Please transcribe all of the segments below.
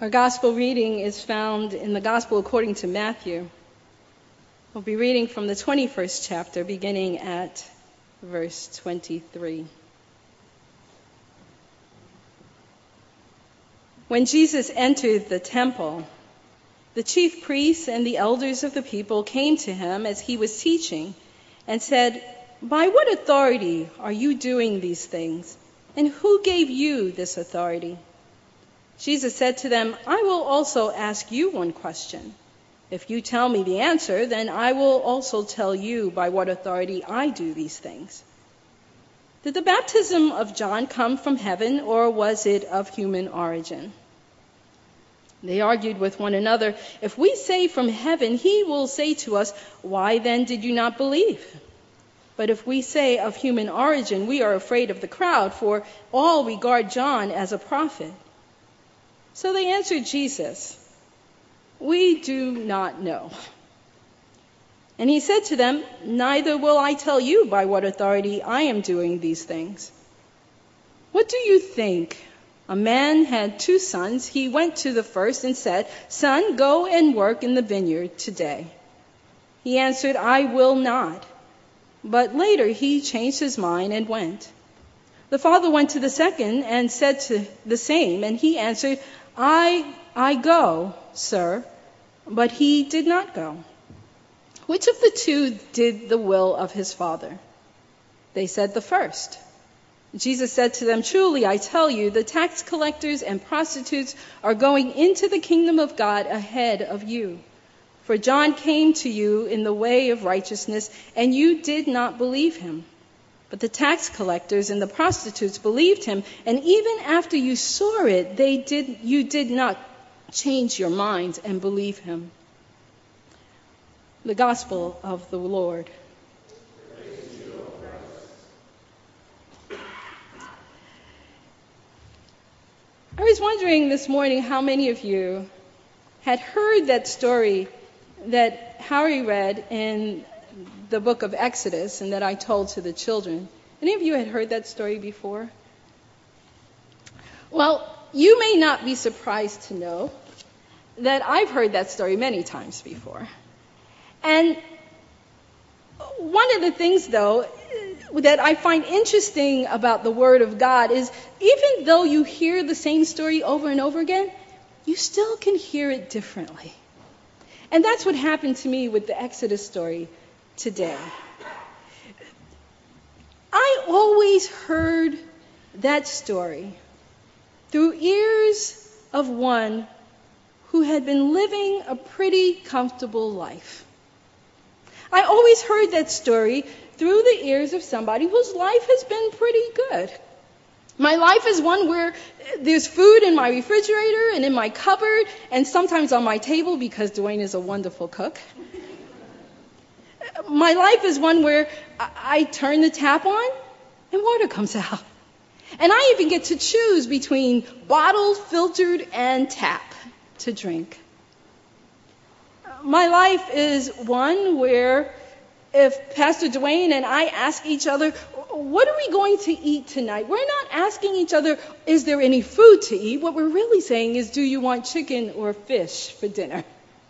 Our gospel reading is found in the gospel according to Matthew. We'll be reading from the 21st chapter, beginning at verse 23. When Jesus entered the temple, the chief priests and the elders of the people came to him as he was teaching and said, "By what authority are you doing these things? And who gave you this authority?" Jesus said to them, "I will also ask you one question. If you tell me the answer, then I will also tell you by what authority I do these things. Did the baptism of John come from heaven, or was it of human origin?" They argued with one another. "If we say from heaven, he will say to us, 'Why then did you not believe?' But if we say of human origin, we are afraid of the crowd, for all regard John as a prophet." So they answered Jesus, "We do not know." And he said to them, "Neither will I tell you by what authority I am doing these things. What do you think? A man had 2 sons. He went to the first and said, 'Son, go and work in the vineyard today.' He answered, 'I will not.' But later he changed his mind and went. The father went to the second and said to the same, and he answered, 'I go, sir.' But he did not go. Which of the 2 did the will of his father?" They said, "The first." Jesus said to them, "Truly I tell you, the tax collectors and prostitutes are going into the kingdom of God ahead of you. For John came to you in the way of righteousness, and you did not believe him. But the tax collectors and the prostitutes believed him, and even after you saw it, you did not change your minds and believe him." The Gospel of the Lord. I was wondering this morning how many of you had heard that story that Harry read in the book of Exodus and that I told to the children. Any of you had heard that story before? Well, you may not be surprised to know that I've heard that story many times before. And one of the things, though, that I find interesting about the Word of God is even though you hear the same story over and over again, you still can hear it differently. And that's what happened to me with the Exodus story today. I always heard that story through ears of one who had been living a pretty comfortable life. I always heard that story through the ears of somebody whose life has been pretty good. My life is one where there's food in my refrigerator and in my cupboard and sometimes on my table because Dwayne is a wonderful cook. My life is one where I turn the tap on and water comes out. And I even get to choose between bottled, filtered, and tap to drink. My life is one where if Pastor Dwayne and I ask each other, "What are we going to eat tonight?" we're not asking each other, "Is there any food to eat?" What we're really saying is, "Do you want chicken or fish for dinner?"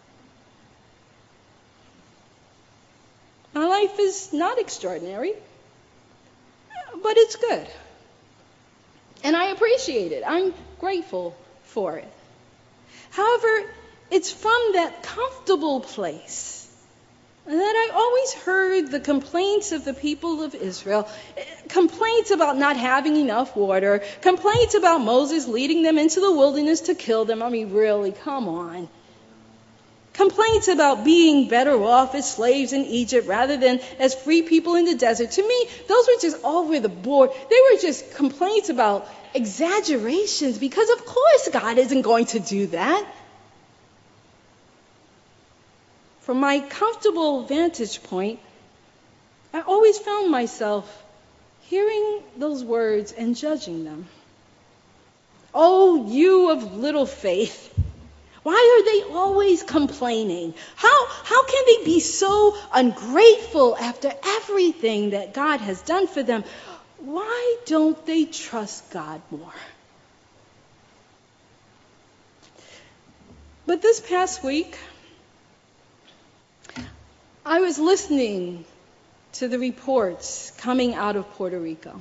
My life is not extraordinary, but it's good. And I appreciate it. I'm grateful for it. However, it's from that comfortable place that I always heard the complaints of the people of Israel, complaints about not having enough water, complaints about Moses leading them into the wilderness to kill them. I mean, really, come on. Complaints about being better off as slaves in Egypt rather than as free people in the desert. To me, those were just over the board. They were just complaints about exaggerations because, of course, God isn't going to do that. From my comfortable vantage point, I always found myself hearing those words and judging them. "Oh, you of little faith. Why are they always complaining? How can they be so ungrateful after everything that God has done for them? Why don't they trust God more?" But this past week, I was listening to the reports coming out of Puerto Rico,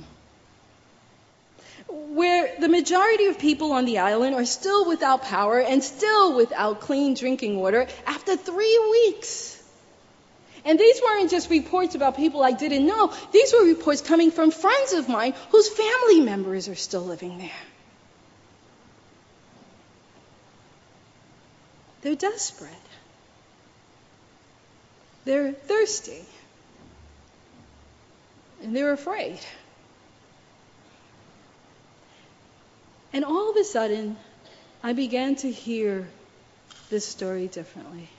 where the majority of people on the island are still without power and still without clean drinking water after 3 weeks. And these weren't just reports about people I didn't know. These were reports coming from friends of mine whose family members are still living there. They're desperate. They're thirsty. And they're afraid. And all of a sudden, I began to hear this story differently.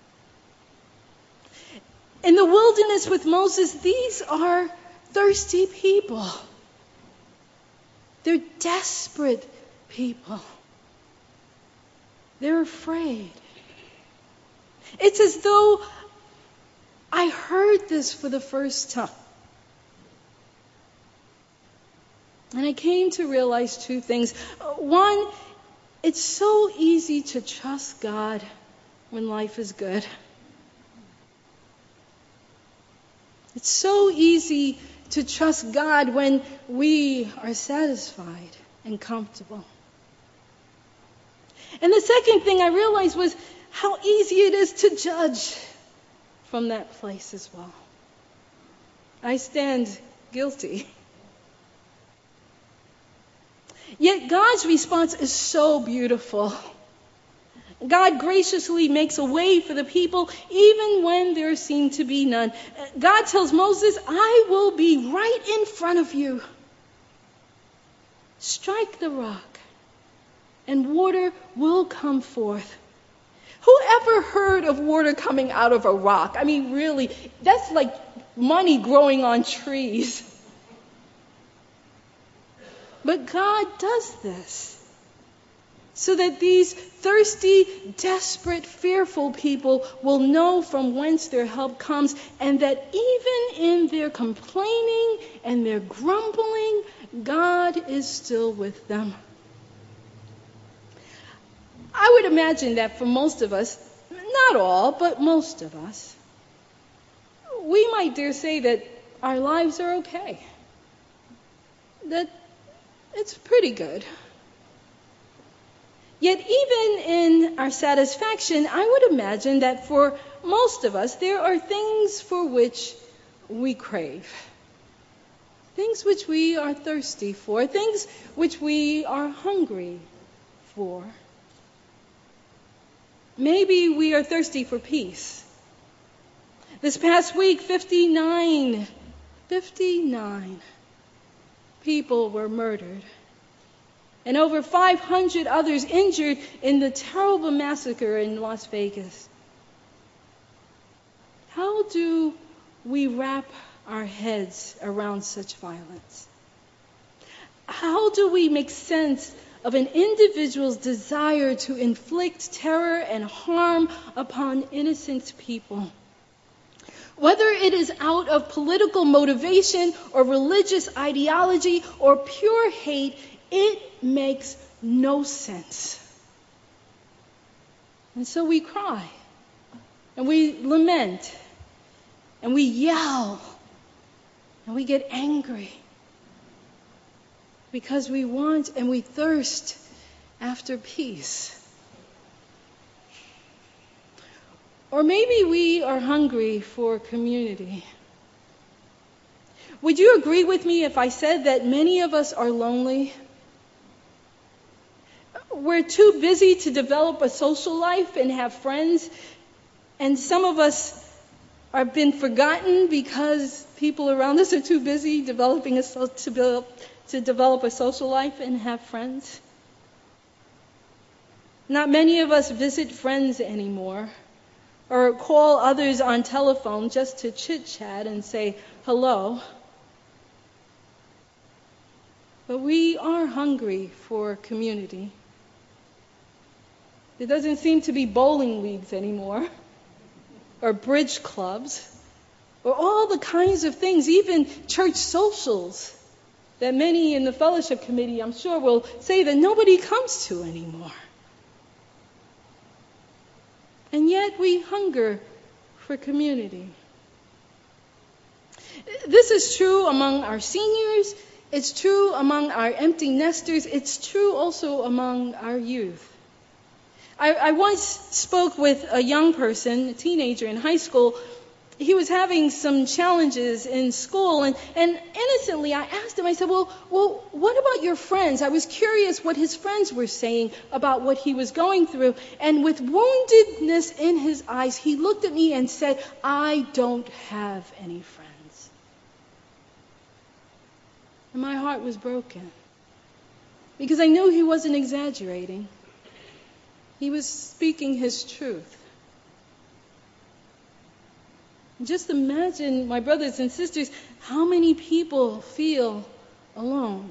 In the wilderness with Moses, these are thirsty people. They're desperate people. They're afraid. It's as though I heard this for the first time. And I came to realize 2 things. One, it's so easy to trust God when life is good. It's so easy to trust God when we are satisfied and comfortable. And the second thing I realized was how easy it is to judge from that place as well. I stand guilty. Yet God's response is so beautiful. God graciously makes a way for the people even when there seemed to be none. God tells Moses, I will be right in front of you. Strike the rock, and water will come forth. Who ever heard of water coming out of a rock? I mean, really, that's like money growing on trees. But God does this so that these thirsty, desperate, fearful people will know from whence their help comes, and that even in their complaining and their grumbling, God is still with them. I would imagine that for most of us, not all, but most of us, we might dare say that our lives are okay. That it's pretty good. Yet even in our satisfaction, I would imagine that for most of us, there are things for which we crave. Things which we are thirsty for. Things which we are hungry for. Maybe we are thirsty for peace. This past week, 59 people were murdered, and over 500 others injured in the terrible massacre in Las Vegas. How do we wrap our heads around such violence? How do we make sense of an individual's desire to inflict terror and harm upon innocent people? Whether it is out of political motivation or religious ideology or pure hate, it makes no sense. And so we cry, and we lament, and we yell, and we get angry, because we want and we thirst after peace. Or maybe we are hungry for community. Would you agree with me if I said that many of us are lonely? We're too busy to develop a social life and have friends, and some of us have been forgotten because people around us are too busy to develop a social life and have friends. Not many of us visit friends anymore, or call others on telephone just to chit-chat and say hello. But we are hungry for community. There doesn't seem to be bowling leagues anymore, or bridge clubs, or all the kinds of things, even church socials that many in the fellowship committee, I'm sure, will say that nobody comes to anymore. And yet we hunger for community. This is true among our seniors. It's true among our empty nesters. It's true also among our youth. I once spoke with a young person, a teenager in high school. He was having some challenges in school, and innocently I asked him, I said, well, what about your friends? I was curious what his friends were saying about what he was going through. And with woundedness in his eyes, he looked at me and said, I don't have any friends. And my heart was broken, because I knew he wasn't exaggerating. He was speaking his truth. Just imagine, my brothers and sisters, how many people feel alone.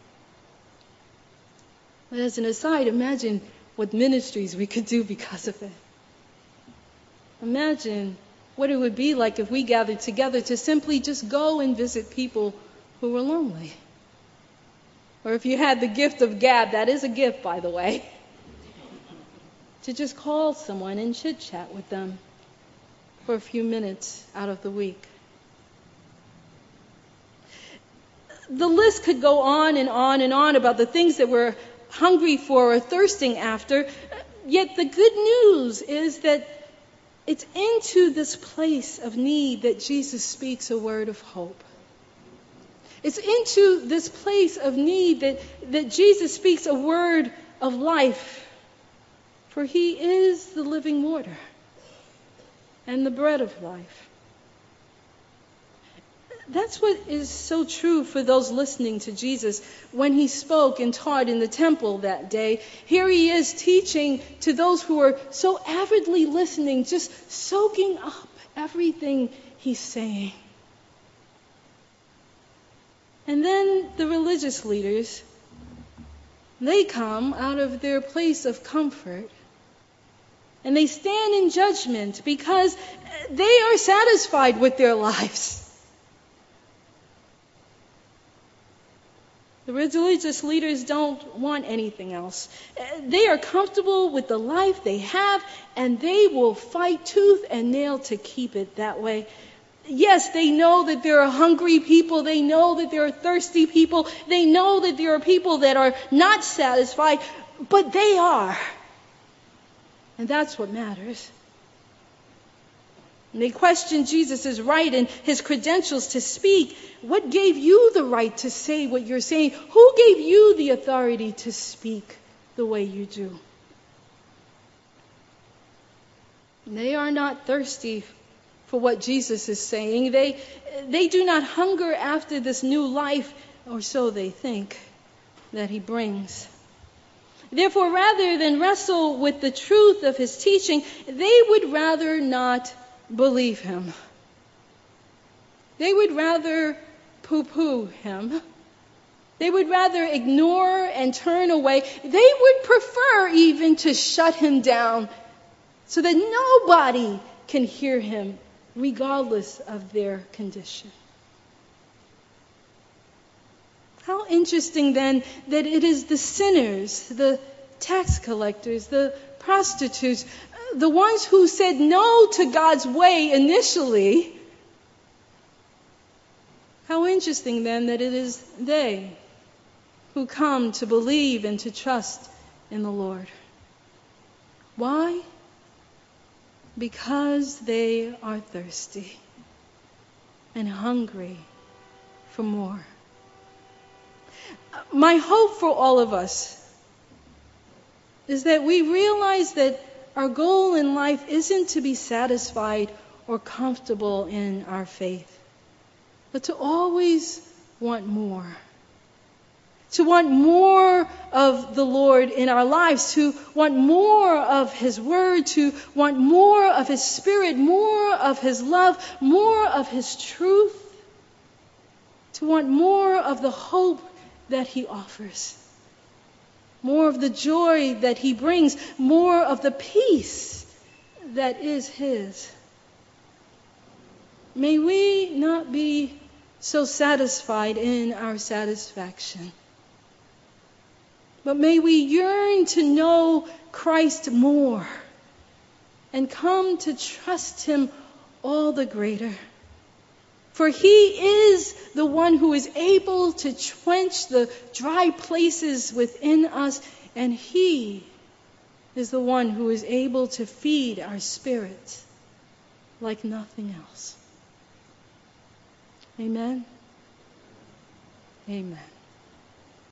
But as an aside, imagine what ministries we could do because of it. Imagine what it would be like if we gathered together to simply just go and visit people who were lonely. Or if you had the gift of gab, that is a gift, by the way, to just call someone and chit-chat with them for a few minutes out of the week. The list could go on and on and on about the things that we're hungry for or thirsting after. Yet the good news is that it's into this place of need that Jesus speaks a word of hope. It's into this place of need that Jesus speaks a word of life. For he is the living water and the bread of life. That's what is so true for those listening to Jesus when he spoke and taught in the temple that day. Here he is teaching to those who are so avidly listening, just soaking up everything he's saying. And then the religious leaders, they come out of their place of comfort and they stand in judgment because they are satisfied with their lives. The religious leaders don't want anything else. They are comfortable with the life they have, and they will fight tooth and nail to keep it that way. Yes, they know that there are hungry people. They know that there are thirsty people. They know that there are people that are not satisfied, but they are. And that's what matters. And they question Jesus' right and his credentials to speak. What gave you the right to say what you're saying? Who gave you the authority to speak the way you do? And they are not thirsty for what Jesus is saying. They do not hunger after this new life, or so they think, that he brings. Therefore, rather than wrestle with the truth of his teaching, they would rather not believe him. They would rather poo-poo him. They would rather ignore and turn away. They would prefer even to shut him down so that nobody can hear him, regardless of their condition. How interesting then that it is the sinners, the tax collectors, the prostitutes, the ones who said no to God's way initially. How interesting then that it is they who come to believe and to trust in the Lord. Why? Because they are thirsty and hungry for more. My hope for all of us is that we realize that our goal in life isn't to be satisfied or comfortable in our faith, but to always want more. To want more of the Lord in our lives, to want more of his word, to want more of his spirit, more of his love, more of his truth, to want more of the hope that he offers, more of the joy that he brings, more of the peace that is his. May we not be so satisfied in our satisfaction, but may we yearn to know Christ more and come to trust him all the greater. For he is the one who is able to quench the dry places within us, and he is the one who is able to feed our spirit like nothing else. Amen. Amen.